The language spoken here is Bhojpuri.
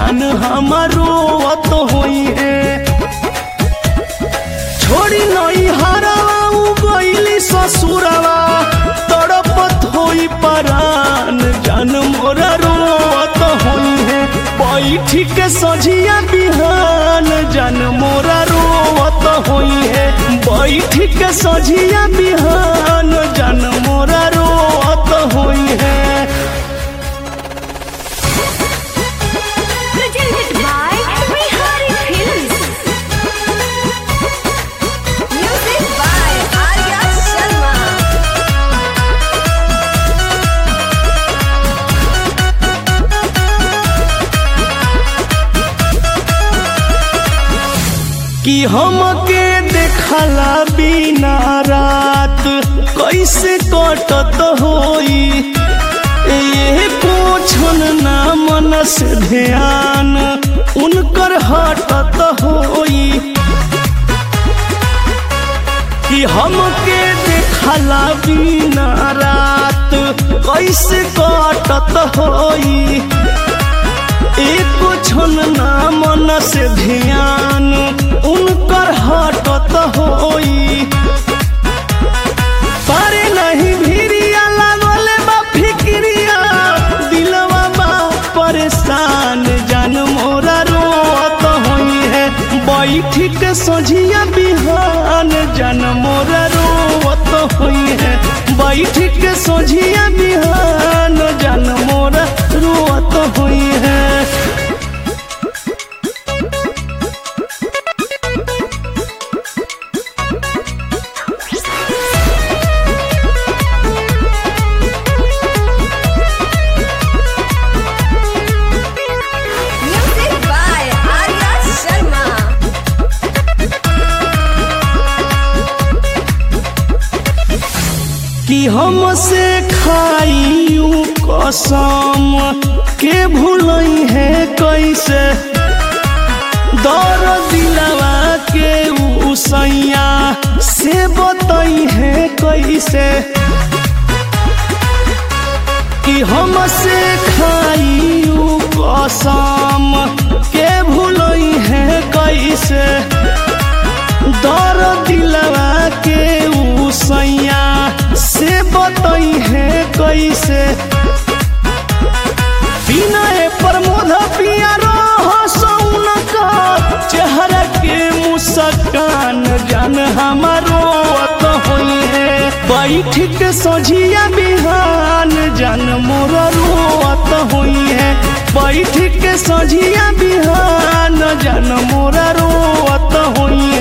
जान हमारो तो होई है। छोड़ी नई हरवा गईली ससुरवा तड़पत होई परान जान मोरा रोवत होई है। बैठी के सझिया बिहान जान मोरा रोवत होई है। बैठी के सझिया बिहान जान मोरा रोवत होई है। Presented by Bihari Films. Music by Arya Sharma. कि हमके देखला बिना रात कैसे कटत होई। ये पोछन ना मन से ध्यान उनकर हटत होई। कि हमके देखला बिना रात कैसे कटत होई। एक क्षण ना मन से ध्यान उनकर हटत होई। पारे नहीं भिरिया लागल बा फिक्रिया दिलवा बा परेशान जान मोरा रोवत होई है। बैठी के सझिया बिहान जान मोरा रोवत होई है। बैठी के सझिया बिहान जान मोरा रोवत होई है। Music by Arya Sharma. कि हमसे खाई कसम के भूलई है कैसे। दर दिलवा के उसैया से बतई है कैसे। कि हमसे खाई कसम के भूलई है कैसे। दर दिलवा के उसैया से बतई है कैसे। विनय प्रमोद पिया रह सौन का चेहरा के मुस्कान जान हमारो तो होई है। बैठ के सझिया बिहान जान मोरा रोवत होई है। बैठ के सझिया बिहान जान मोरा रोवत होई